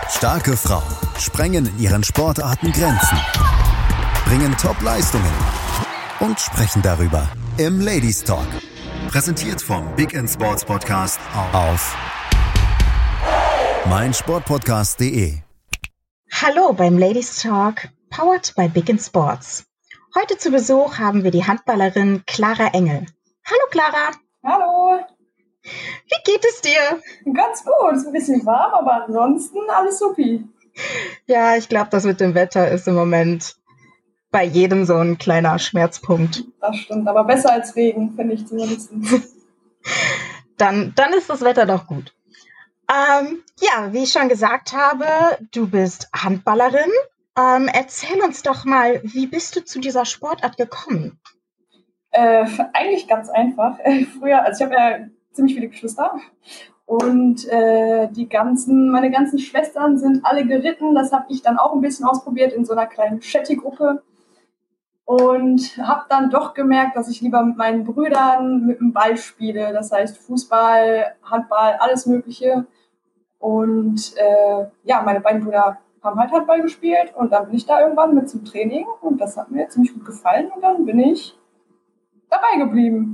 Starke Frauen sprengen in ihren Sportarten Grenzen, bringen Top-Leistungen und sprechen darüber im Ladies Talk. Präsentiert vom Big End Sports Podcast auf meinsportpodcast.de. Hallo beim Ladies Talk, powered by Big End Sports. Heute zu Besuch haben wir die Handballerin Clara Engel. Hallo Clara. Hallo. Wie geht es dir? Ganz gut, ist ein bisschen warm, aber ansonsten alles supi. Ja, ich glaube, das mit dem Wetter ist im Moment bei jedem so ein kleiner Schmerzpunkt. Das stimmt, aber besser als Regen, finde ich zumindest. Dann ist das Wetter doch gut. Ja, wie ich schon gesagt habe, du bist Handballerin. Erzähl uns doch mal, wie bist du zu dieser Sportart gekommen? Eigentlich ganz einfach. Früher, also ich habe ja ziemlich viele Geschwister und meine ganzen Schwestern sind alle geritten. Das habe ich dann auch ein bisschen ausprobiert in so einer kleinen Shetty-Gruppe und habe dann doch gemerkt, dass ich lieber mit meinen Brüdern mit dem Ball spiele. Das heißt Fußball, Handball, alles Mögliche. Und meine beiden Brüder haben halt Handball gespielt und dann bin ich da irgendwann mit zum Training und das hat mir ziemlich gut gefallen und dann bin ich dabei geblieben.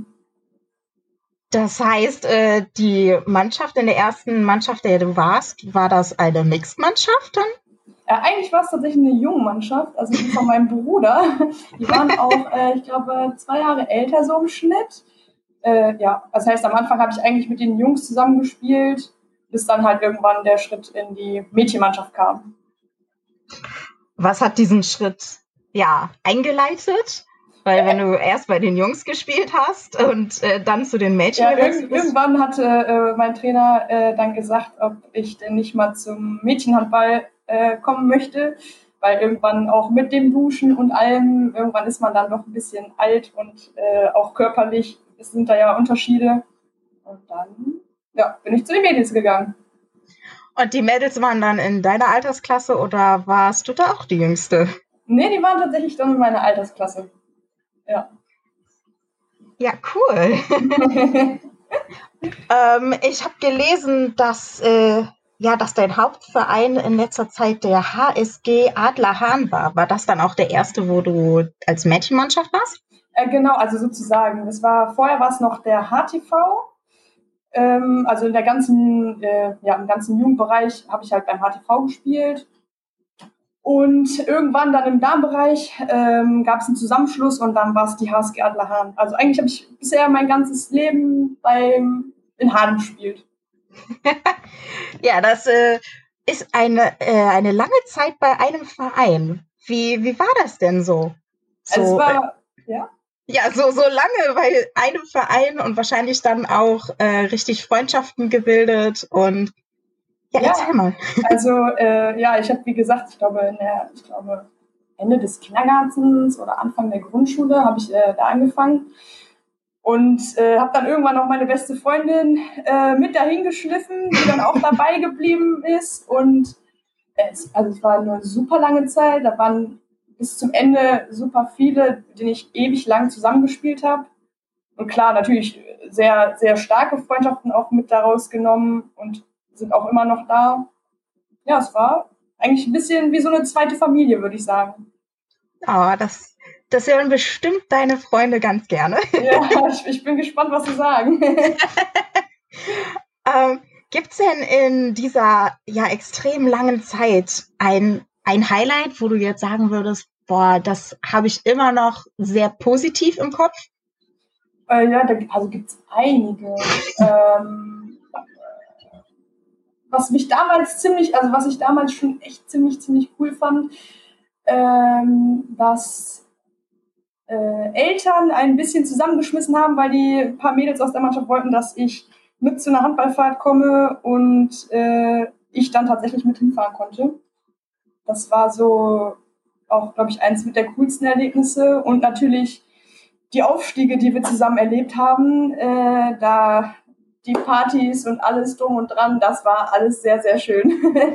Das heißt, die Mannschaft in der ersten Mannschaft, der du warst, war das eine Mixed-Mannschaft dann? Eigentlich war es tatsächlich eine Jungenmannschaft, also die von meinem Bruder. Die waren auch, ich glaube, 2 Jahre älter so im Schnitt. Das heißt, am Anfang habe ich eigentlich mit den Jungs zusammengespielt, bis dann halt irgendwann der Schritt in die Mädchenmannschaft kam. Was hat diesen Schritt eingeleitet? Weil wenn du erst bei den Jungs gespielt hast und dann zu den Mädchen gewechselt bist. Irgendwann hatte mein Trainer dann gesagt, ob ich denn nicht mal zum Mädchenhandball kommen möchte, weil irgendwann auch mit dem Duschen und allem, irgendwann ist man dann doch ein bisschen alt und auch körperlich, es sind da ja Unterschiede. Und dann bin ich zu den Mädels gegangen. Und die Mädels waren dann in deiner Altersklasse oder warst du da auch die Jüngste? Nee, die waren tatsächlich dann in meiner Altersklasse. Ja. Ja, cool. Ich habe gelesen, dass dein Hauptverein in letzter Zeit der HSG Adler Hahn war. War das dann auch der erste, wo du als Mädchenmannschaft warst? Genau, also sozusagen. Vorher war es noch der HTV. Also in der ganzen, im ganzen Jugendbereich habe ich halt beim HTV gespielt. Und irgendwann dann im Damenbereich gab es einen Zusammenschluss und dann war es die HSG Adler Hahn. Also eigentlich habe ich bisher mein ganzes Leben in Hahn gespielt. Ja, das ist eine lange Zeit bei einem Verein. Wie war das denn so? So lange bei einem Verein und wahrscheinlich dann auch richtig Freundschaften gebildet und erzähl mal. Also ich habe, wie gesagt, ich glaube Ende des Kindergartens oder Anfang der Grundschule habe ich da angefangen und habe dann irgendwann noch meine beste Freundin mit dahin geschliffen, die dann auch dabei geblieben ist und es war eine super lange Zeit, da waren bis zum Ende super viele, mit denen ich ewig lang zusammengespielt habe und klar, natürlich sehr, sehr starke Freundschaften auch mit daraus genommen und sind auch immer noch da. Ja, es war eigentlich ein bisschen wie so eine zweite Familie, würde ich sagen. Oh, das hören bestimmt deine Freunde ganz gerne. Ja, ich bin gespannt, was sie sagen. Gibt's denn in dieser extrem langen Zeit ein Highlight, wo du jetzt sagen würdest, boah, das habe ich immer noch sehr positiv im Kopf? Gibt's einige. Was ich damals schon echt ziemlich cool fand, dass Eltern ein bisschen zusammengeschmissen haben, weil die ein paar Mädels aus der Mannschaft wollten, dass ich mit zu einer Handballfahrt komme und ich dann tatsächlich mit hinfahren konnte. Das war so auch, glaube ich, eins mit der coolsten Erlebnisse und natürlich die Aufstiege, die wir zusammen erlebt haben, da die Partys und alles drum und dran, das war alles sehr, sehr schön.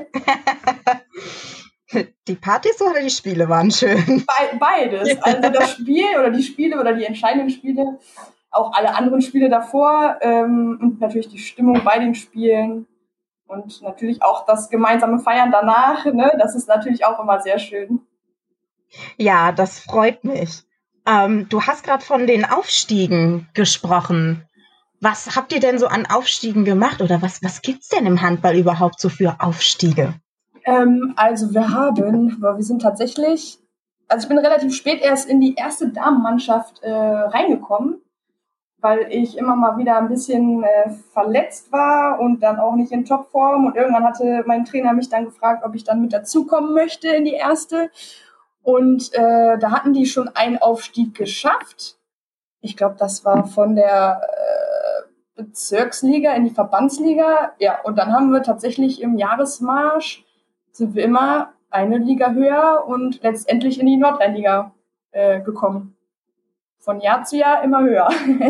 Die Partys oder die Spiele waren schön? Beides. Also das Spiel oder die Spiele oder die entscheidenden Spiele, auch alle anderen Spiele davor und natürlich die Stimmung bei den Spielen. Und natürlich auch das gemeinsame Feiern danach, ne? Das ist natürlich auch immer sehr schön. Ja, das freut mich. Du hast gerade von den Aufstiegen gesprochen. Was habt ihr denn so an Aufstiegen gemacht oder was gibt's denn im Handball überhaupt so für Aufstiege? Also wir sind tatsächlich, also ich bin relativ spät erst in die erste Damenmannschaft reingekommen, weil ich immer mal wieder ein bisschen verletzt war und dann auch nicht in Topform. Und irgendwann hatte mein Trainer mich dann gefragt, ob ich dann mit dazukommen möchte in die erste. Und da hatten die schon einen Aufstieg geschafft. Ich glaube, das war von der Bezirksliga in die Verbandsliga. Ja, und dann haben wir tatsächlich im Jahresmarsch sind wir immer eine Liga höher und letztendlich in die Nordrhein-Liga gekommen. Von Jahr zu Jahr immer höher.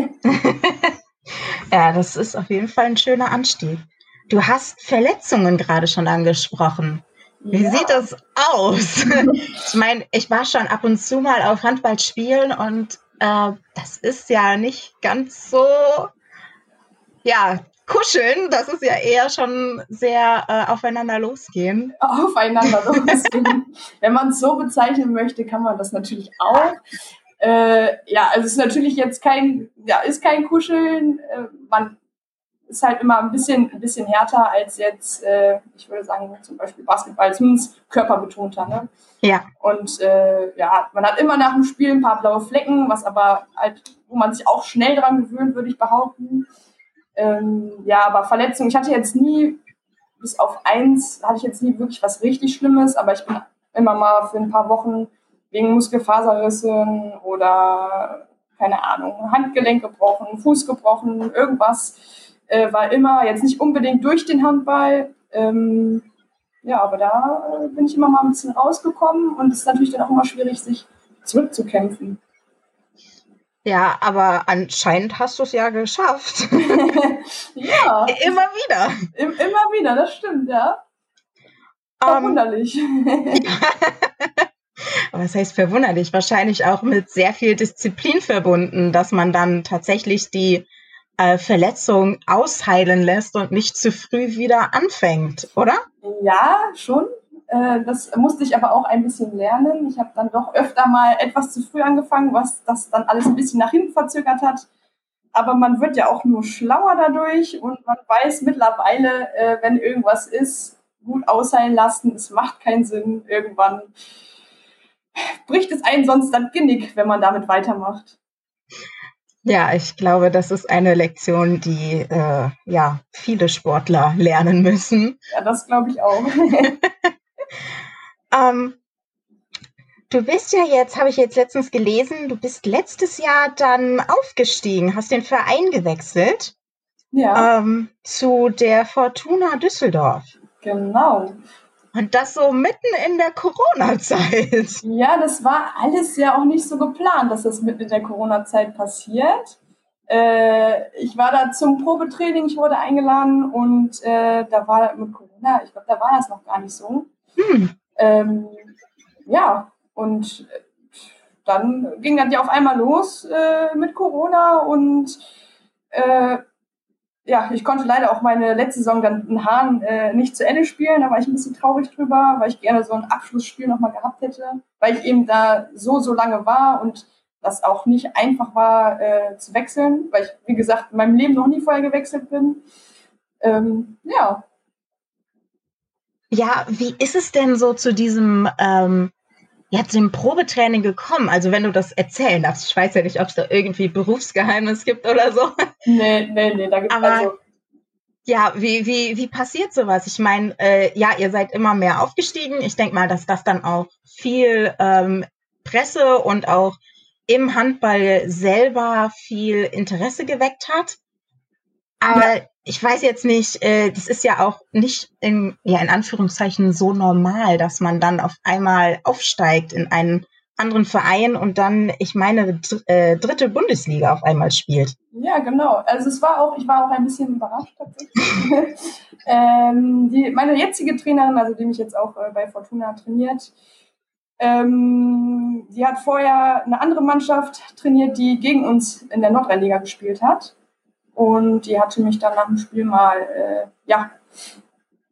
Ja, das ist auf jeden Fall ein schöner Anstieg. Du hast Verletzungen gerade schon angesprochen. Wie sieht das aus? Ich meine, ich war schon ab und zu mal auf Handballspielen und das ist ja nicht ganz so, ja, kuscheln. Das ist ja eher schon sehr aufeinander losgehen. Aufeinander losgehen. Wenn man es so bezeichnen möchte, kann man das natürlich auch. Ja, also es ist natürlich jetzt kein Kuscheln. Man ist halt immer ein bisschen härter als jetzt, ich würde sagen, zum Beispiel Basketball, zumindest körperbetonter. Ne? Ja. Und ja, man hat immer nach dem Spiel ein paar blaue Flecken, was aber halt, wo man sich auch schnell dran gewöhnt, würde ich behaupten. Ja, aber Verletzungen, ich hatte jetzt nie, bis auf eins, hatte ich jetzt nie wirklich was richtig Schlimmes, aber ich bin immer mal für ein paar Wochen wegen Muskelfaserrissen oder, keine Ahnung, Handgelenk gebrochen, Fuß gebrochen, irgendwas war immer, jetzt nicht unbedingt durch den Handball, ja, aber da bin ich immer mal ein bisschen rausgekommen und es ist natürlich dann auch immer schwierig, sich zurückzukämpfen. Ja, aber anscheinend hast du es ja geschafft. Ja. Immer wieder. Immer wieder, das stimmt, ja. Verwunderlich. Was heißt verwunderlich? Wahrscheinlich auch mit sehr viel Disziplin verbunden, dass man dann tatsächlich die Verletzung ausheilen lässt und nicht zu früh wieder anfängt, oder? Ja, schon. Das musste ich aber auch ein bisschen lernen. Ich habe dann doch öfter mal etwas zu früh angefangen, was das dann alles ein bisschen nach hinten verzögert hat. Aber man wird ja auch nur schlauer dadurch und man weiß mittlerweile, wenn irgendwas ist, gut ausheilen lassen. Es macht keinen Sinn. Irgendwann bricht es einen sonst das Genick, wenn man damit weitermacht. Ja, ich glaube, das ist eine Lektion, die ja viele Sportler lernen müssen. Ja, das glaube ich auch. Du bist ja jetzt, habe ich jetzt letztens gelesen, du bist letztes Jahr dann aufgestiegen, hast den Verein gewechselt. Ja. Zu der Fortuna Düsseldorf. Genau. Und das so mitten in der Corona-Zeit. Ja, das war alles ja auch nicht so geplant, dass das mitten in der Corona-Zeit passiert. Ich war da zum Probetraining, ich wurde eingeladen und da war mit Corona, ich glaube, da war das noch gar nicht so. Ja, und dann ging das ja auf einmal los mit Corona und ja, ich konnte leider auch meine letzte Saison dann in Hahn nicht zu Ende spielen. Da war ich ein bisschen traurig drüber, weil ich gerne so ein Abschlussspiel nochmal gehabt hätte, weil ich eben da so lange war und das auch nicht einfach war zu wechseln, weil ich, wie gesagt, in meinem Leben noch nie vorher gewechselt bin. Ja. Ja, wie ist es denn so zu diesem zu dem Probetraining gekommen? Also wenn du das erzählen darfst. Ich weiß ja nicht, ob es da irgendwie Berufsgeheimnis gibt oder so. Nee, da gibt es also... Ja, wie passiert sowas? Ich meine, ja, ihr seid immer mehr aufgestiegen. Ich denke mal, dass das dann auch viel Presse und auch im Handball selber viel Interesse geweckt hat. Aber ich weiß jetzt nicht, das ist ja auch nicht in Anführungszeichen so normal, dass man dann auf einmal aufsteigt in einen anderen Verein und dann, ich meine, dritte Bundesliga auf einmal spielt. Ja, genau. Also ich war auch ein bisschen überrascht tatsächlich. Meine jetzige Trainerin, also die mich jetzt auch bei Fortuna trainiert, die hat vorher eine andere Mannschaft trainiert, die gegen uns in der Nordrhein-Liga gespielt hat. Und die hatte mich dann nach dem Spiel mal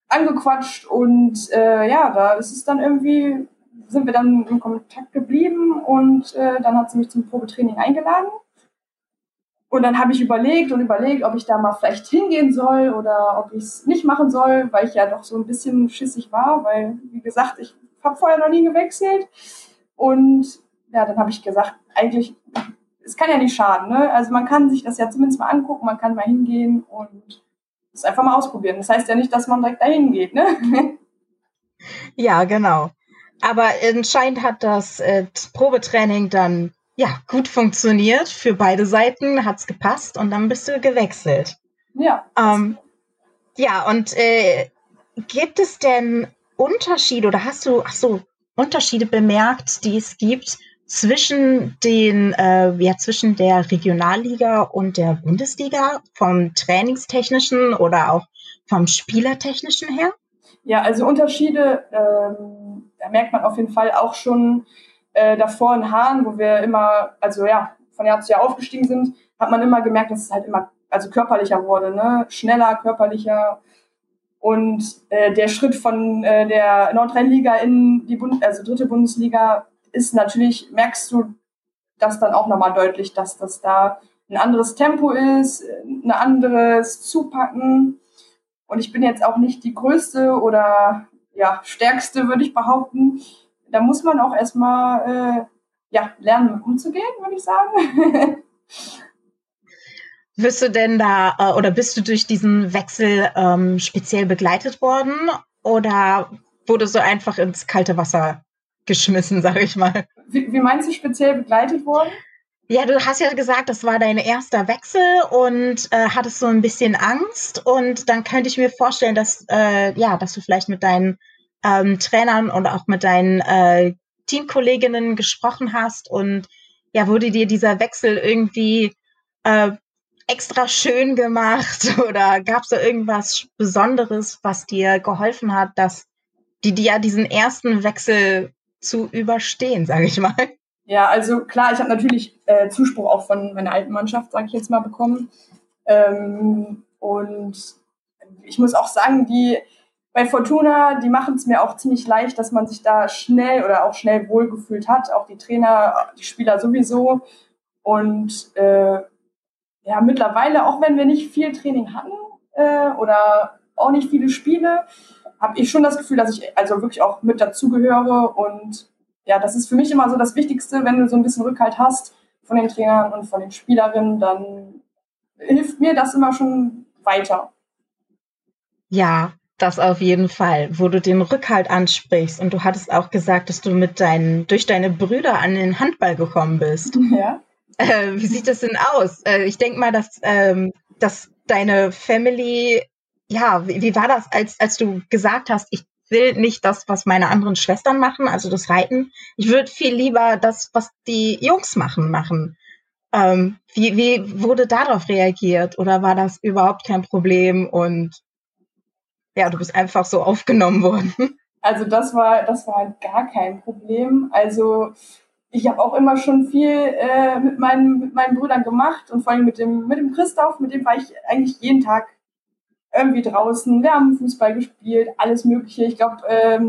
angequatscht und da ist es dann irgendwie, sind wir dann in Kontakt geblieben und dann hat sie mich zum Probetraining eingeladen. Und dann habe ich überlegt, ob ich da mal vielleicht hingehen soll oder ob ich es nicht machen soll, weil ich ja doch so ein bisschen schissig war, weil, wie gesagt, ich habe vorher noch nie gewechselt. Und ja, dann habe ich gesagt, eigentlich, es kann ja nicht schaden, ne? Also man kann sich das ja zumindest mal angucken, man kann mal hingehen und es einfach mal ausprobieren. Das heißt ja nicht, dass man direkt dahin geht, ne? Ja, genau. Aber anscheinend hat das Probetraining dann gut funktioniert. Für beide Seiten hat's gepasst und dann bist du gewechselt. Ja. Und gibt es denn Unterschiede oder hast du Unterschiede bemerkt, die es gibt zwischen zwischen der Regionalliga und der Bundesliga vom trainingstechnischen oder auch vom spielertechnischen her? Ja, also Unterschiede, da merkt man auf jeden Fall auch schon davor in Hahn, wo wir immer, von Jahr zu Jahr aufgestiegen sind, hat man immer gemerkt, dass es halt immer körperlicher wurde, ne? Schneller, körperlicher. Und der Schritt von der Nordrhein-Liga in die dritte Bundesliga ist natürlich, merkst du das dann auch nochmal deutlich, dass das da ein anderes Tempo ist, ein anderes Zupacken. Und ich bin jetzt auch nicht die größte oder stärkste, würde ich behaupten. Da muss man auch erstmal lernen, mit umzugehen, würde ich sagen. Wirst du denn oder bist du durch diesen Wechsel speziell begleitet worden oder wurdest du einfach ins kalte Wasser geschmissen, sag ich mal? Wie meinst du speziell begleitet worden? Ja, du hast ja gesagt, das war dein erster Wechsel und hattest so ein bisschen Angst. Und dann könnte ich mir vorstellen, dass du vielleicht mit deinen Trainern und auch mit deinen Teamkolleginnen gesprochen hast. Und ja, wurde dir dieser Wechsel irgendwie extra schön gemacht? Oder gab es da irgendwas Besonderes, was dir geholfen hat, dass diesen ersten Wechsel zu überstehen, sage ich mal? Ja, also klar, ich habe natürlich Zuspruch auch von meiner alten Mannschaft, sage ich jetzt mal, bekommen. Und ich muss auch sagen, bei Fortuna, die machen es mir auch ziemlich leicht, dass man sich da schnell wohlgefühlt hat. Auch die Trainer, die Spieler sowieso. Und mittlerweile, auch wenn wir nicht viel Training hatten oder auch nicht viele Spiele, habe ich schon das Gefühl, dass ich also wirklich auch mit dazugehöre. Und ja, das ist für mich immer so das Wichtigste, wenn du so ein bisschen Rückhalt hast von den Trainern und von den Spielerinnen, dann hilft mir das immer schon weiter. Ja, das auf jeden Fall, wo du den Rückhalt ansprichst. Und du hattest auch gesagt, dass du durch deine Brüder an den Handball gekommen bist. Ja. Wie sieht das denn aus? Ich denke mal, dass deine Family, wie war das, als du gesagt hast, ich will nicht das, was meine anderen Schwestern machen, also das Reiten. Ich würde viel lieber das, was die Jungs machen. Wie wurde darauf reagiert? Oder war das überhaupt kein Problem und ja, du bist einfach so aufgenommen worden? Also das war halt gar kein Problem. Also ich habe auch immer schon viel mit meinen Brüdern gemacht und vor allem mit dem Christoph, mit dem war ich eigentlich jeden Tag irgendwie draußen. Wir haben Fußball gespielt, alles Mögliche. Ich glaube,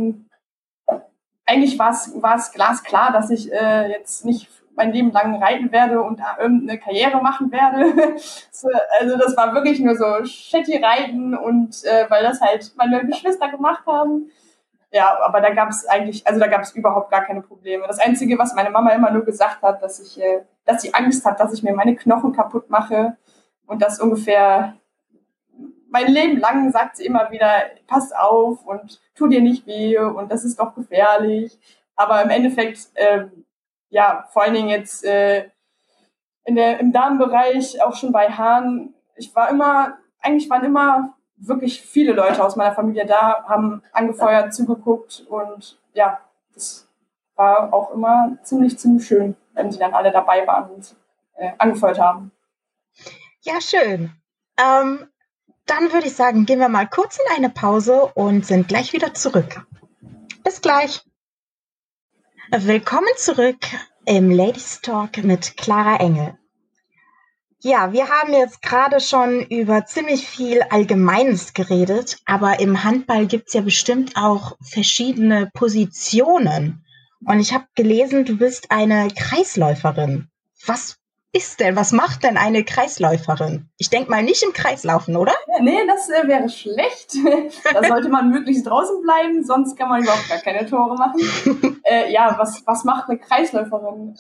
eigentlich war es glasklar, dass ich jetzt nicht mein Leben lang reiten werde und irgendeine Karriere machen werde. Also das war wirklich nur so shitty reiten und weil das halt meine Geschwister gemacht haben. Ja, aber da gab es überhaupt gar keine Probleme. Das Einzige, was meine Mama immer nur gesagt hat, dass sie Angst hat, dass ich mir meine Knochen kaputt mache und das ungefähr mein Leben lang sagt sie immer wieder, pass auf und tu dir nicht weh und das ist doch gefährlich. Aber im Endeffekt, vor allen Dingen jetzt im Damenbereich, auch schon bei Hahn, eigentlich waren immer wirklich viele Leute aus meiner Familie da, haben angefeuert, zugeguckt und ja, das war auch immer ziemlich, ziemlich schön, wenn sie dann alle dabei waren und angefeuert haben. Ja, schön. Dann würde ich sagen, gehen wir mal kurz in eine Pause und sind gleich wieder zurück. Bis gleich. Willkommen zurück im Ladies Talk mit Clara Engel. Ja, wir haben jetzt gerade schon über ziemlich viel Allgemeines geredet, aber im Handball gibt's ja bestimmt auch verschiedene Positionen. Und ich habe gelesen, du bist eine Kreisläuferin. Was was macht denn eine Kreisläuferin? Ich denke mal nicht im Kreis laufen, oder? Ja, nee, das wäre schlecht. Da sollte man möglichst draußen bleiben, sonst kann man überhaupt gar keine Tore machen. Ja, was macht eine Kreisläuferin?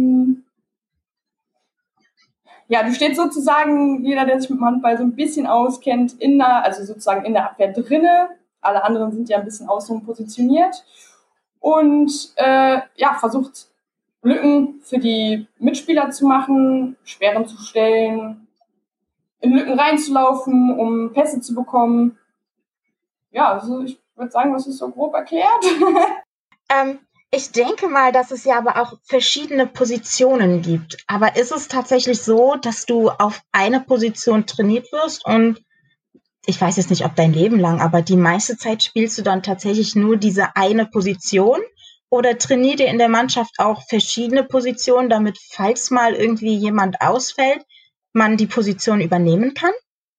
Ja, du stehst sozusagen, jeder, der sich mit dem Handball so ein bisschen auskennt, also sozusagen in der Abwehr drinne. Alle anderen sind ja ein bisschen außen positioniert. Und ja, versucht Lücken für die Mitspieler zu machen, Sperren zu stellen, in Lücken reinzulaufen, um Pässe zu bekommen. Ja, also ich würde sagen, das ist so grob erklärt. Ähm, Ich denke mal, dass es ja aber auch verschiedene Positionen gibt. Aber ist es tatsächlich so, dass du auf eine Position trainiert wirst und ich weiß jetzt nicht, ob dein Leben lang, aber die meiste Zeit spielst du dann tatsächlich nur diese eine Position? Oder trainiert ihr in der Mannschaft auch verschiedene Positionen, damit, falls mal irgendwie jemand ausfällt, man die Position übernehmen kann?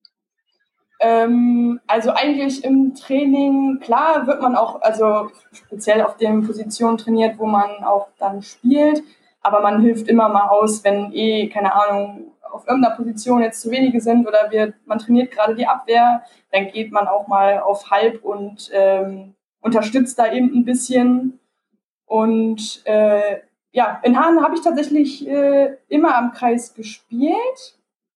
Also eigentlich im Training, klar wird man auch, also speziell auf den Positionen trainiert, wo man auch dann spielt, aber man hilft immer mal aus, wenn keine Ahnung, auf irgendeiner Position jetzt zu wenige sind oder man trainiert gerade die Abwehr, dann geht man auch mal auf Halb und unterstützt da eben ein bisschen. Und ja, in Hahn habe ich tatsächlich immer am Kreis gespielt.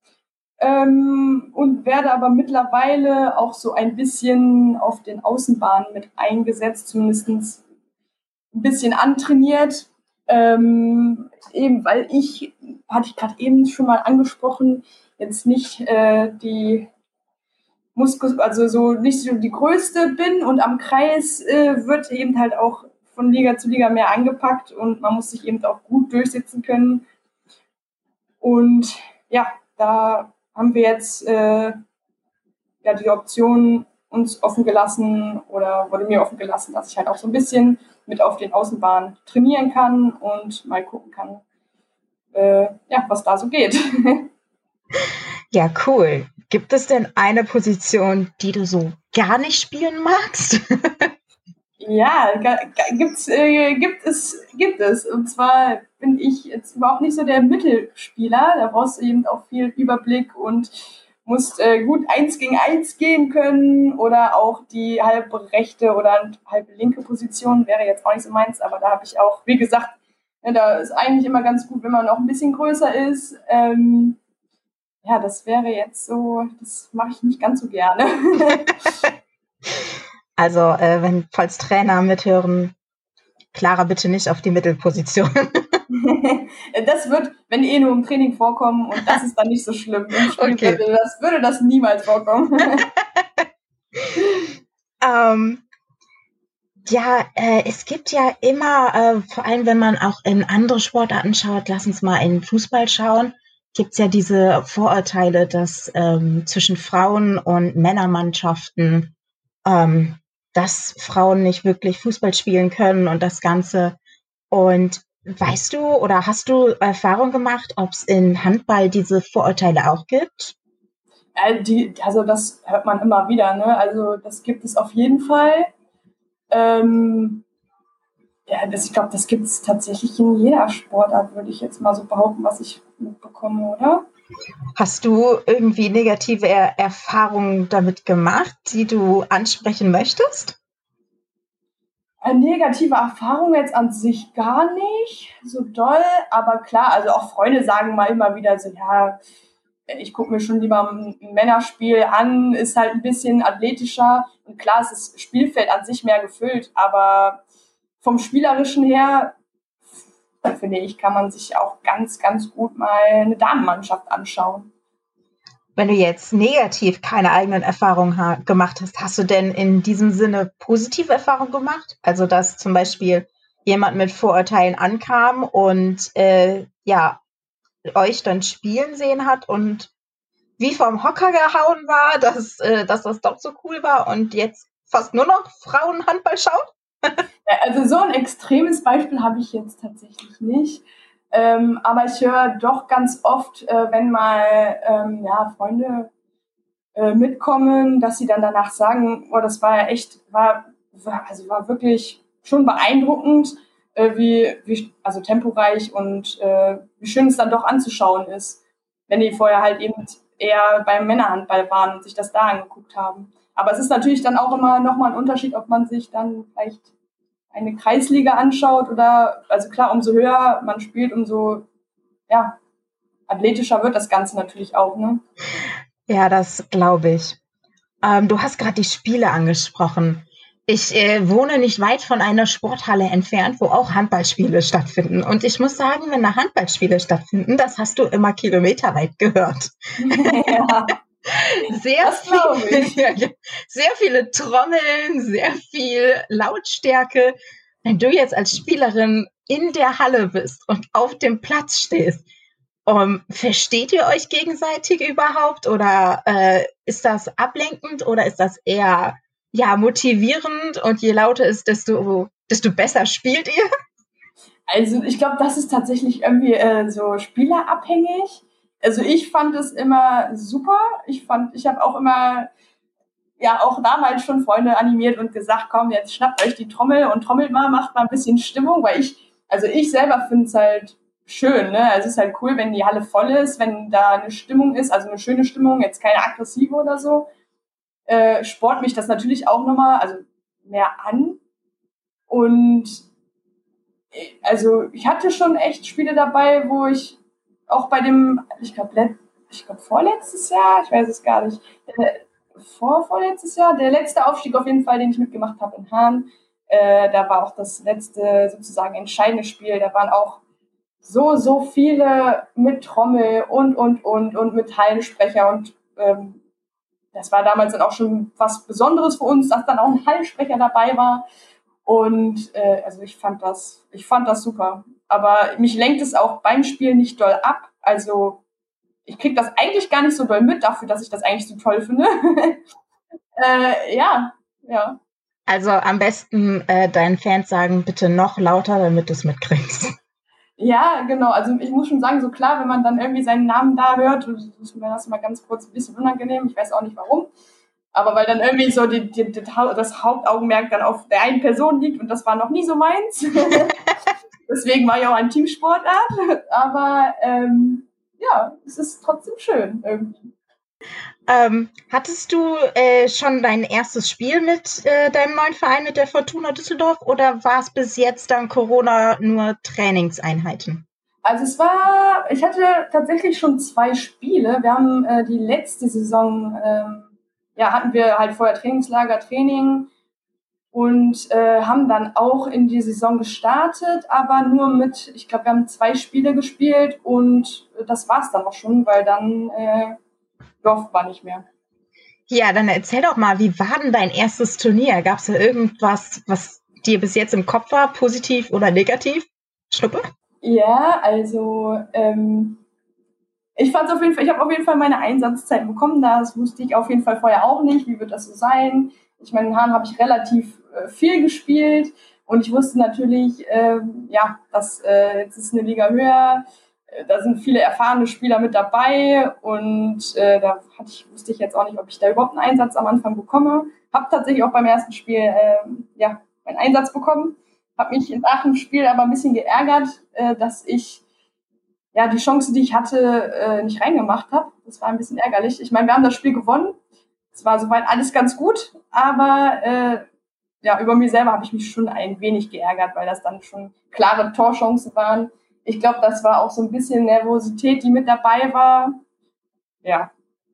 Und werde aber mittlerweile auch so ein bisschen auf den Außenbahnen mit eingesetzt, zumindest ein bisschen antrainiert. Eben weil hatte ich gerade eben schon mal angesprochen, jetzt nicht die also so nicht so die Größte bin und am Kreis wird eben halt auch von Liga zu Liga mehr angepackt und man muss sich eben auch gut durchsetzen können. Und ja, da haben wir jetzt ja die Option uns offen gelassen oder wurde mir offen gelassen, dass ich halt auch so ein bisschen mit auf den Außenbahnen trainieren kann und mal gucken kann, ja, was da so geht. Ja, cool. Gibt es denn eine Position, die du so gar nicht spielen magst? Ja, gibt es. Und zwar bin ich jetzt überhaupt nicht so der Mittelspieler. Da brauchst du eben auch viel Überblick und musst gut 1 gegen 1 gehen können oder auch die halbe rechte oder halbe linke Position wäre jetzt auch nicht so meins, aber da habe ich auch, wie gesagt, da ist eigentlich immer ganz gut, wenn man auch ein bisschen größer ist. Ja, das wäre jetzt so, das mache ich nicht ganz so gerne. Also, falls Trainer mithören, Clara bitte nicht auf die Mittelposition. Das wird, wenn nur im Training vorkommen und das ist dann nicht so schlimm. Im Spiel Okay. würde das niemals vorkommen. Ja, es gibt ja immer, vor allem wenn man auch in andere Sportarten schaut, lass uns mal in Fußball schauen, gibt's ja diese Vorurteile, dass zwischen Frauen- und Männermannschaften, dass Frauen nicht wirklich Fußball spielen können und das Ganze. Und weißt du oder hast du Erfahrung gemacht, ob es in Handball diese Vorurteile auch gibt? Also das hört man immer wieder, ne? Also das gibt es auf jeden Fall. Ja, ich glaube, das gibt es tatsächlich in jeder Sportart, würde ich jetzt mal so behaupten, was ich mitbekomme, oder? Hast du irgendwie negative Erfahrungen damit gemacht, die du ansprechen möchtest? Eine negative Erfahrung jetzt an sich gar nicht so doll, aber klar, also auch Freunde sagen mal immer wieder so, ja, ich gucke mir schon lieber ein Männerspiel an, ist halt ein bisschen athletischer und klar ist das Spielfeld an sich mehr gefüllt, aber vom Spielerischen her, finde ich, kann man sich auch ganz, ganz gut mal eine Damenmannschaft anschauen. Wenn du jetzt negativ keine eigenen Erfahrungen gemacht hast, hast du denn in diesem Sinne positive Erfahrungen gemacht? Also, dass zum Beispiel jemand mit Vorurteilen ankam und ja, euch dann spielen sehen hat und wie vom Hocker gehauen war, dass das doch so cool war und jetzt fast nur noch Frauen Handball schaut? Also so ein extremes Beispiel habe ich jetzt tatsächlich nicht. Aber ich höre doch ganz oft, wenn mal Freunde mitkommen, dass sie dann danach sagen, oh, das war ja echt, war wirklich schon beeindruckend, also temporeich und wie schön es dann doch anzuschauen ist, wenn die vorher halt eben eher beim Männerhandball waren und sich das da angeguckt haben. Aber es ist natürlich dann auch immer nochmal ein Unterschied, ob man sich dann vielleicht eine Kreisliga anschaut oder, also klar, umso höher man spielt, umso athletischer wird das Ganze natürlich auch, ne? Ja, das glaube ich. Du hast gerade die Spiele angesprochen. Ich wohne nicht weit von einer Sporthalle entfernt, wo auch Handballspiele stattfinden. Und ich muss sagen, wenn da Handballspiele stattfinden, das hast du immer kilometerweit gehört. Ja, das glaube ich. Sehr viele Trommeln, sehr viel Lautstärke. Wenn du jetzt als Spielerin in der Halle bist und auf dem Platz stehst, versteht ihr euch gegenseitig überhaupt oder ist das ablenkend oder ist das eher motivierend und je lauter es, desto besser spielt ihr? Also ich glaube, das ist tatsächlich irgendwie so spielerabhängig. Also ich fand es immer super. Ich habe auch immer, ja, auch damals schon Freunde animiert und gesagt, komm, jetzt schnappt euch die Trommel und trommelt mal, macht mal ein bisschen Stimmung, weil ich selber finde es halt schön, ne? Also es ist halt cool, wenn die Halle voll ist, wenn da eine Stimmung ist, also eine schöne Stimmung, jetzt keine aggressive oder so. Sport mich das natürlich auch nochmal, also mehr an. Und also ich hatte schon echt Spiele dabei, wo ich auch bei dem, ich glaube vorletztes Jahr, ich weiß es gar nicht, vorletztes Jahr, der letzte Aufstieg auf jeden Fall, den ich mitgemacht habe in Hahn, da war auch das letzte sozusagen entscheidende Spiel, da waren auch so viele mit Trommel und mit Hallensprecher und das war damals dann auch schon was Besonderes für uns, dass dann auch ein Hallensprecher dabei war. Und also ich fand das super. Aber mich lenkt es auch beim Spiel nicht doll ab. Also ich krieg das eigentlich gar nicht so doll mit dafür, dass ich das eigentlich so toll finde. Ja. Also am besten deinen Fans sagen, bitte noch lauter, damit du es mitkriegst. Ja, genau. Also ich muss schon sagen, so klar, wenn man dann irgendwie seinen Namen da hört, ist mir das immer ganz kurz ein bisschen unangenehm. Ich weiß auch nicht warum. Aber weil dann irgendwie so das Hauptaugenmerk dann auf der einen Person liegt und das war noch nie so meins. Deswegen war ich auch ein Teamsportart. Aber es ist trotzdem schön irgendwie. Hattest du schon dein erstes Spiel mit deinem neuen Verein, mit der Fortuna Düsseldorf, oder war es bis jetzt dann Corona nur Trainingseinheiten? Also ich hatte tatsächlich schon 2 Spiele. Wir haben die letzte Saison, hatten wir halt vorher Training und haben dann auch in die Saison gestartet, aber nur ich glaube, wir haben 2 Spiele gespielt und das war's dann auch schon, weil dann Dorf war nicht mehr. Ja, dann erzähl doch mal, wie war denn dein erstes Turnier? Gab es da irgendwas, was dir bis jetzt im Kopf war, positiv oder negativ? Schnuppe? Ja, also ich fand's auf jeden Fall, ich habe auf jeden Fall meine Einsatzzeit bekommen. Das wusste ich auf jeden Fall vorher auch nicht. Wie wird das so sein? Ich meine, in Hahn habe ich relativ viel gespielt und ich wusste natürlich, dass jetzt ist eine Liga höher. Da sind viele erfahrene Spieler mit dabei und wusste ich jetzt auch nicht, ob ich da überhaupt einen Einsatz am Anfang bekomme. Habe tatsächlich auch beim ersten Spiel meinen Einsatz bekommen. Habe mich nach dem Spiel aber ein bisschen geärgert, dass ich die Chance, die ich hatte, nicht reingemacht habe. Das war ein bisschen ärgerlich. Ich meine, wir haben das Spiel gewonnen. Es war soweit alles ganz gut, aber über mich selber habe ich mich schon ein wenig geärgert, weil das dann schon klare Torchancen waren. Ich glaube, das war auch so ein bisschen Nervosität, die mit dabei war. Ja.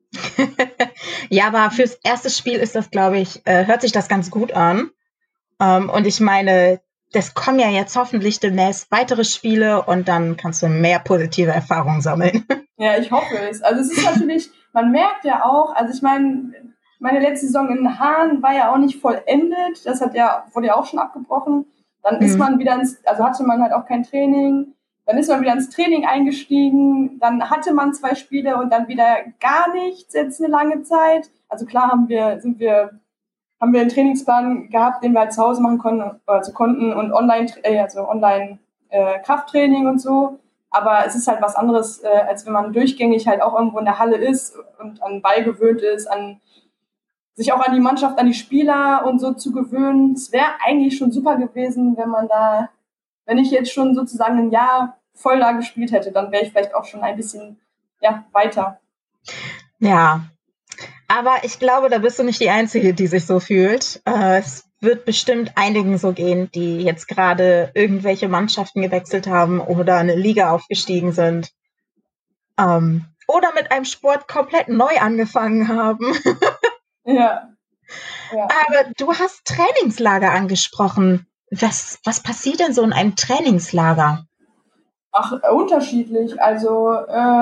Ja, aber fürs erste Spiel ist das, glaube ich, hört sich das ganz gut an. Und ich meine, das kommen ja jetzt hoffentlich demnächst weitere Spiele und dann kannst du mehr positive Erfahrungen sammeln. Ja, ich hoffe es. Also es ist natürlich, man merkt ja auch, also ich meine letzte Saison in Hahn war ja auch nicht vollendet. Das wurde ja auch schon abgebrochen. Dann ist man wieder hatte man halt auch kein Training. Dann ist man wieder ins Training eingestiegen. Dann hatte man 2 Spiele und dann wieder gar nichts, jetzt eine lange Zeit. Also klar haben wir einen Trainingsplan gehabt, den wir halt zu Hause machen konnten und online Krafttraining und so. Aber es ist halt was anderes, als wenn man durchgängig halt auch irgendwo in der Halle ist und an den Ball gewöhnt ist, sich auch an die Mannschaft, an die Spieler und so zu gewöhnen. Es wäre eigentlich schon super gewesen, wenn ich jetzt schon sozusagen ein Jahr voll da gespielt hätte, dann wäre ich vielleicht auch schon ein bisschen weiter. Ja, aber ich glaube, da bist du nicht die Einzige, die sich so fühlt. Es wird bestimmt einigen so gehen, die jetzt gerade irgendwelche Mannschaften gewechselt haben oder eine Liga aufgestiegen sind. Oder mit einem Sport komplett neu angefangen haben. Ja. Aber du hast Trainingslager angesprochen. Was passiert denn so in einem Trainingslager? Ach, unterschiedlich. Also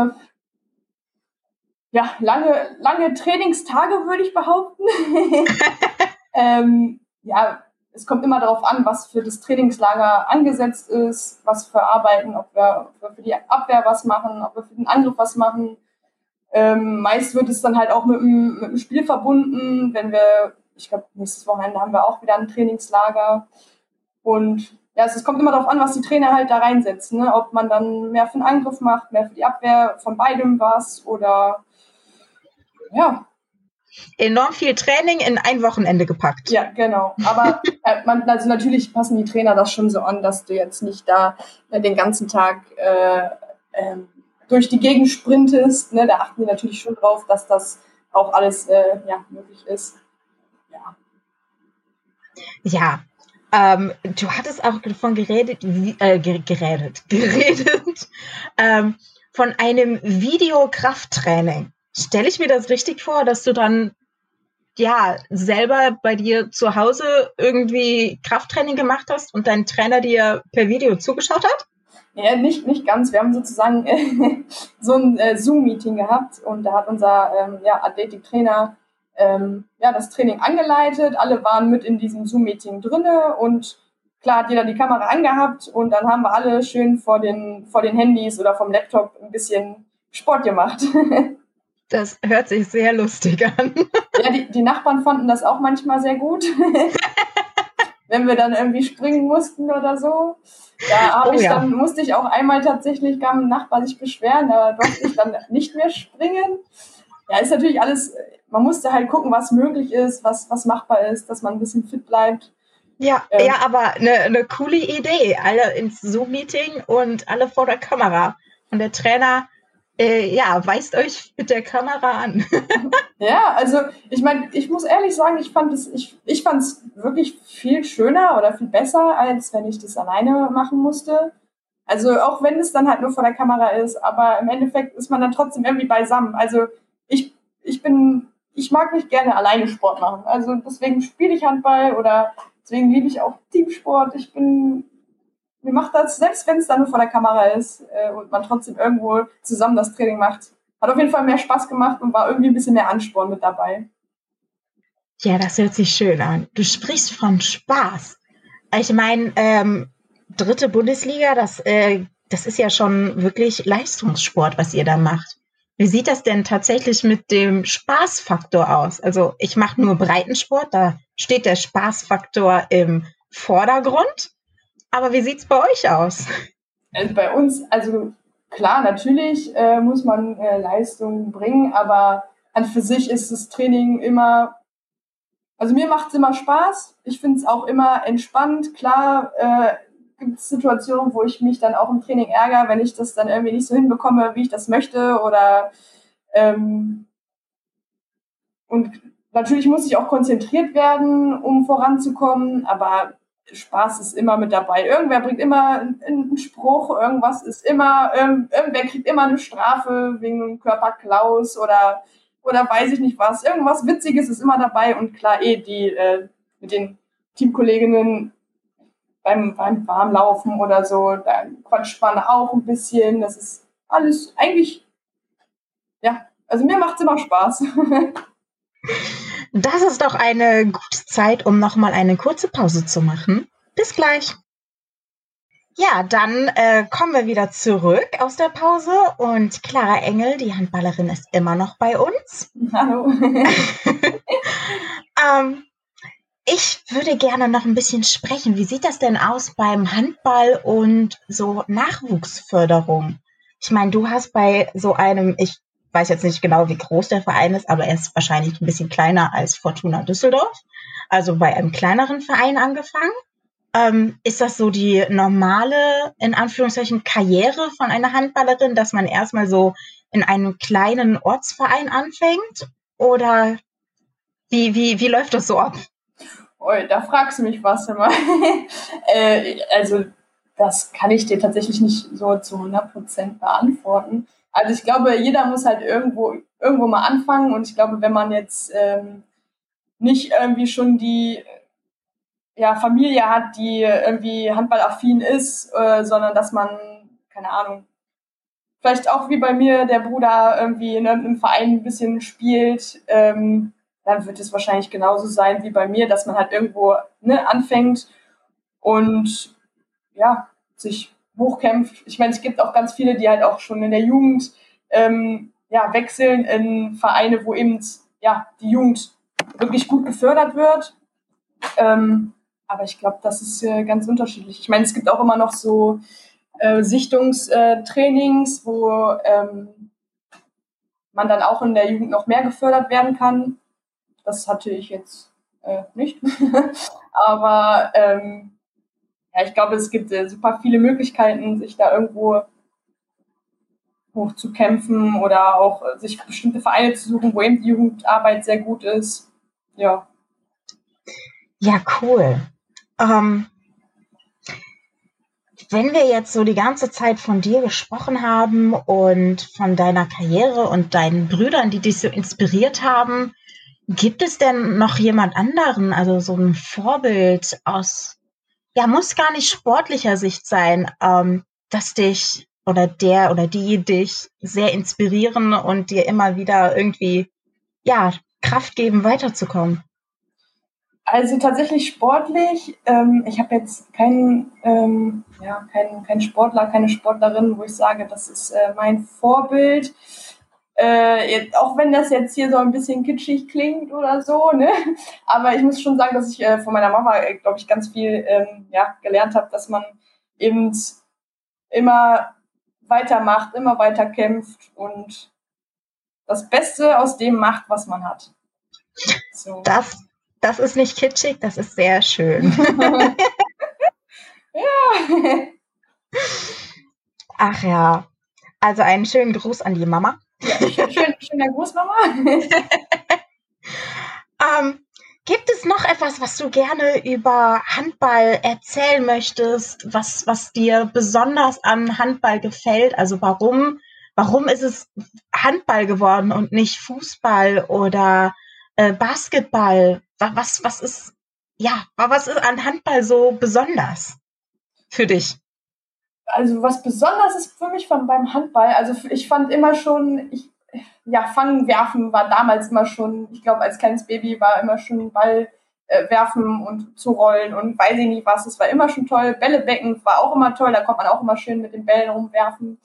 lange Trainingstage, würde ich behaupten. Es kommt immer darauf an, was für das Trainingslager angesetzt ist, was für Arbeiten, ob wir für die Abwehr was machen, ob wir für den Angriff was machen. Meist wird es dann halt auch mit dem Spiel verbunden, ich glaube, nächstes Wochenende haben wir auch wieder ein Trainingslager. Und ja, es kommt immer darauf an, was die Trainer halt da reinsetzen, ne? Ob man dann mehr für den Angriff macht, mehr für die Abwehr, von beidem was oder ja. Enorm viel Training in ein Wochenende gepackt. Ja, genau. Aber also natürlich passen die Trainer das schon so an, dass du jetzt nicht da den ganzen Tag durch die Gegend sprintest. Ne? Da achten die natürlich schon drauf, dass das auch alles möglich ist. Ja. Du hattest auch davon geredet, von einem Videokrafttraining. Stelle ich mir das richtig vor, dass du dann selber bei dir zu Hause irgendwie Krafttraining gemacht hast und dein Trainer dir per Video zugeschaut hat? Ja, nicht ganz. Wir haben sozusagen so ein Zoom-Meeting gehabt und da hat unser Athletiktrainer das Training angeleitet. Alle waren mit in diesem Zoom-Meeting drinne und klar hat jeder die Kamera angehabt und dann haben wir alle schön vor den Handys oder vom Laptop ein bisschen Sport gemacht. Das hört sich sehr lustig an. Ja, die Nachbarn fanden das auch manchmal sehr gut. Wenn wir dann irgendwie springen mussten oder so. Dann musste ich auch einmal tatsächlich, kam ein Nachbar sich beschweren, da durfte ich dann nicht mehr springen. Ja, ist natürlich alles, man musste halt gucken, was möglich ist, was machbar ist, dass man ein bisschen fit bleibt. Ja, aber eine coole Idee. Alle ins Zoom-Meeting und alle vor der Kamera. Und der Trainer weist euch mit der Kamera an. Ja, also ich meine, ich muss ehrlich sagen, ich fand es wirklich viel schöner oder viel besser, als wenn ich das alleine machen musste. Also auch wenn es dann halt nur vor der Kamera ist, aber im Endeffekt ist man dann trotzdem irgendwie beisammen. Also ich mag nicht gerne alleine Sport machen. Also deswegen spiele ich Handball oder deswegen liebe ich auch Teamsport. Mir macht das, selbst wenn es dann nur vor der Kamera ist und man trotzdem irgendwo zusammen das Training macht, hat auf jeden Fall mehr Spaß gemacht und war irgendwie ein bisschen mehr Ansporn mit dabei. Ja, das hört sich schön an. Du sprichst von Spaß. Ich meine, 3. Bundesliga, das ist ja schon wirklich Leistungssport, was ihr da macht. Wie sieht das denn tatsächlich mit dem Spaßfaktor aus? Also ich mache nur Breitensport, da steht der Spaßfaktor im Vordergrund. Aber wie sieht's bei euch aus? Also bei uns, also klar, natürlich muss man Leistung bringen, aber an für sich ist das Training immer, also mir macht es immer Spaß. Ich finde es auch immer entspannt. Klar gibt es Situationen, wo ich mich dann auch im Training ärgere, wenn ich das dann irgendwie nicht so hinbekomme, wie ich das möchte. Oder und natürlich muss ich auch konzentriert werden, um voranzukommen, aber Spaß ist immer mit dabei. Irgendwer bringt immer einen Spruch, irgendwas ist immer, irgendwer kriegt immer eine Strafe wegen einem Körperklaus oder weiß ich nicht was. Irgendwas Witziges ist immer dabei und klar, die mit den Teamkolleginnen beim Warmlaufen oder so, da quatscht man auch ein bisschen. Das ist alles eigentlich, also mir macht's immer Spaß. Das ist doch eine gute Zeit, um nochmal eine kurze Pause zu machen. Bis gleich. Ja, dann kommen wir wieder zurück aus der Pause und Clara Engel, die Handballerin, ist immer noch bei uns. Hallo. Ich würde gerne noch ein bisschen sprechen. Wie sieht das denn aus beim Handball und so Nachwuchsförderung? Ich meine, du hast bei so einem, ich weiß jetzt nicht genau, wie groß der Verein ist, aber er ist wahrscheinlich ein bisschen kleiner als Fortuna Düsseldorf, also bei einem kleineren Verein angefangen. Ist das so die normale, in Anführungszeichen, Karriere von einer Handballerin, dass man erstmal so in einem kleinen Ortsverein anfängt? Oder wie läuft das so ab? Oh, da fragst du mich was immer. Also das kann ich dir tatsächlich nicht so zu 100% beantworten. Also ich glaube, jeder muss halt irgendwo mal anfangen, und ich glaube, wenn man jetzt nicht irgendwie schon die Familie hat, die irgendwie handballaffin ist, sondern dass man, keine Ahnung, vielleicht auch wie bei mir der Bruder irgendwie in irgendeinem Verein ein bisschen spielt, dann wird es wahrscheinlich genauso sein wie bei mir, dass man halt irgendwo anfängt und ja, sich hochkämpft. Ich meine, es gibt auch ganz viele, die halt auch schon in der Jugend wechseln in Vereine, wo eben die Jugend wirklich gut gefördert wird. Aber ich glaube, das ist ganz unterschiedlich. Ich meine, es gibt auch immer noch so Sichtungstrainings, wo man dann auch in der Jugend noch mehr gefördert werden kann. Das hatte ich jetzt nicht. Aber ich glaube, es gibt super viele Möglichkeiten, sich da irgendwo hochzukämpfen oder auch sich bestimmte Vereine zu suchen, wo eben die Jugendarbeit sehr gut ist. Ja. Ja, cool. Wenn wir jetzt so die ganze Zeit von dir gesprochen haben und von deiner Karriere und deinen Brüdern, die dich so inspiriert haben, gibt es denn noch jemand anderen, also so ein Vorbild aus, ja, muss gar nicht sportlicher Sicht sein, dass dich oder der oder die dich sehr inspirieren und dir immer wieder irgendwie, ja, Kraft geben, weiterzukommen? Also tatsächlich sportlich. Ich habe jetzt keinen Sportler, keine Sportlerin, wo ich sage, das ist mein Vorbild. Auch wenn das jetzt hier so ein bisschen kitschig klingt oder so, ne? Aber ich muss schon sagen, dass ich von meiner Mama, glaube ich, ganz viel gelernt habe, dass man eben immer weitermacht, immer weiter kämpft und das Beste aus dem macht, was man hat. So. Das ist nicht kitschig, das ist sehr schön. Ja. Ach ja, also einen schönen Gruß an die Mama. Ja, schöner Gruß, Mama. Gibt es noch etwas, was du gerne über Handball erzählen möchtest, was dir besonders an Handball gefällt? Also warum ist es Handball geworden und nicht Fußball oder Basketball? Was ist an Handball so besonders für dich? Also was besonders ist für mich beim Handball, also ich fand immer schon, Fangen, Werfen war damals immer schon, ich glaube als kleines Baby war immer schon Ball werfen und zu rollen und weiß ich nicht was, es war immer schon toll. Bälle wecken war auch immer toll, da konnte man auch immer schön mit den Bällen rumwerfen.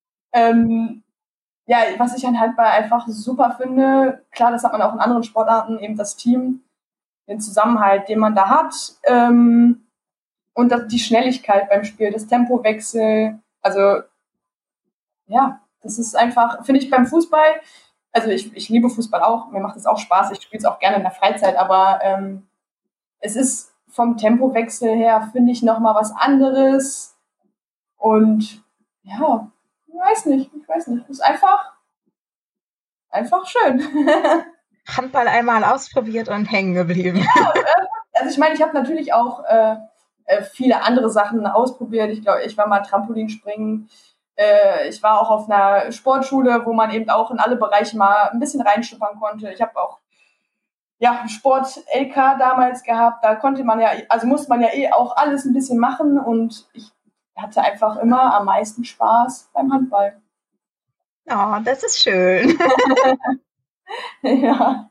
Was ich an Handball einfach super finde, klar, das hat man auch in anderen Sportarten, eben das Team, den Zusammenhalt, den man da hat, und die Schnelligkeit beim Spiel, das Tempowechsel, also ja, das ist einfach, finde ich beim Fußball, also ich liebe Fußball auch, mir macht es auch Spaß, ich spiele es auch gerne in der Freizeit, aber es ist vom Tempowechsel her, finde ich, nochmal was anderes und ja, ich weiß nicht, es ist einfach schön. Handball einmal ausprobiert und hängen geblieben. Ja, also ich meine, ich habe natürlich auch viele andere Sachen ausprobiert. Ich glaube, ich war mal Trampolinspringen. Ich war auch auf einer Sportschule, wo man eben auch in alle Bereiche mal ein bisschen reinschnuppern konnte. Ich habe auch Sport-LK damals gehabt. Da musste man ja auch alles ein bisschen machen. Und ich hatte einfach immer am meisten Spaß beim Handball. Oh, das ist schön. Ja.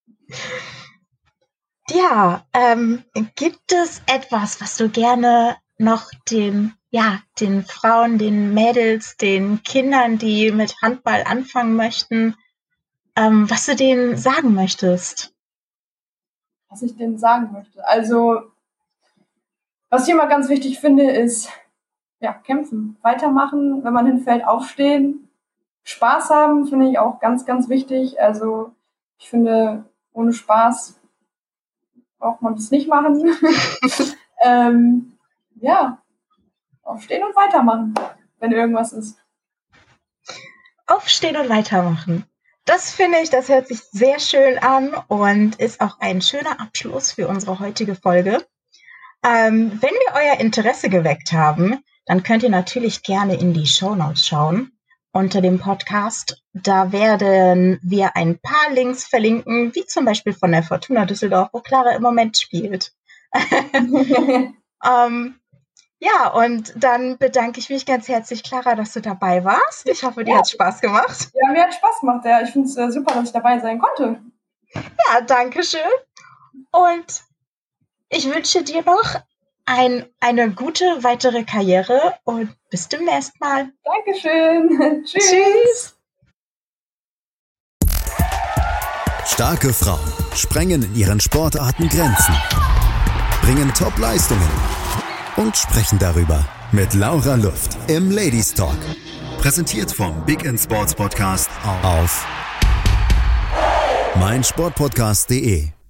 Ja, gibt es etwas, was du gerne noch den Frauen, den Mädels, den Kindern, die mit Handball anfangen möchten, was du denen sagen möchtest? was ich denen sagen möchte. Also, was ich immer ganz wichtig finde, ist, ja, kämpfen, weitermachen, wenn man hinfällt, aufstehen, Spaß haben, finde ich auch ganz, ganz wichtig. Also, ich finde, ohne Spaß braucht man das nicht machen. Ja, aufstehen und weitermachen, wenn irgendwas ist. Aufstehen und weitermachen. Das finde ich, das hört sich sehr schön an und ist auch ein schöner Abschluss für unsere heutige Folge. Wenn wir euer Interesse geweckt haben, dann könnt ihr natürlich gerne in die Shownotes schauen unter dem Podcast. Da werden wir ein paar Links verlinken, wie zum Beispiel von der Fortuna Düsseldorf, wo Clara im Moment spielt. Ja, und dann bedanke ich mich ganz herzlich, Clara, dass du dabei warst. Ich hoffe, dir hat Spaß gemacht. Ja, mir hat Spaß gemacht. Ja. Ich finde es super, dass ich dabei sein konnte. Ja, danke schön. Und ich wünsche dir noch eine gute weitere Karriere und bis demnächst mal. Dankeschön. Tschüss. Starke Frauen sprengen in ihren Sportarten Grenzen, bringen Top-Leistungen und sprechen darüber mit Laura Luft im Ladies Talk. Präsentiert vom Big End Sports Podcast auf meinsportpodcast.de.